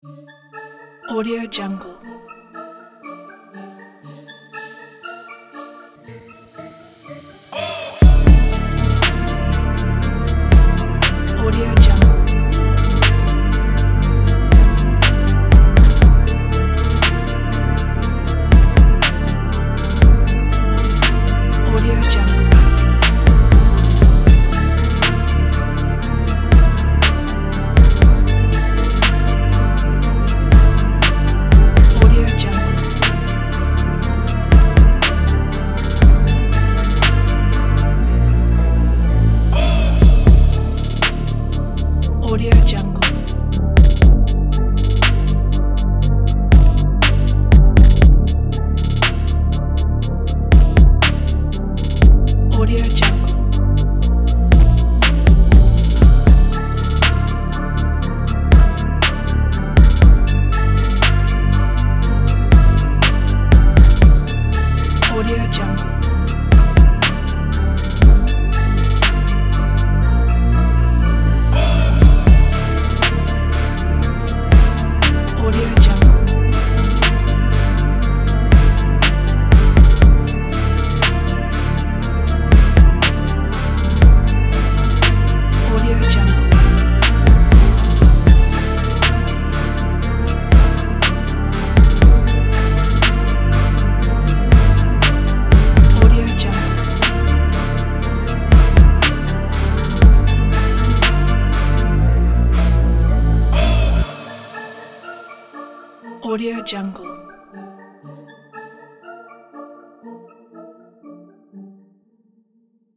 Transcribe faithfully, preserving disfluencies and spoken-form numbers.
Audio Jungle. Audio Jungle. Audio Jungle. Audio Jungle. Audio Jungle. Audio Jungle. Audio Jungle. Audio Jungle. Audio Jungle. Audio Jungle. Audio Jungle.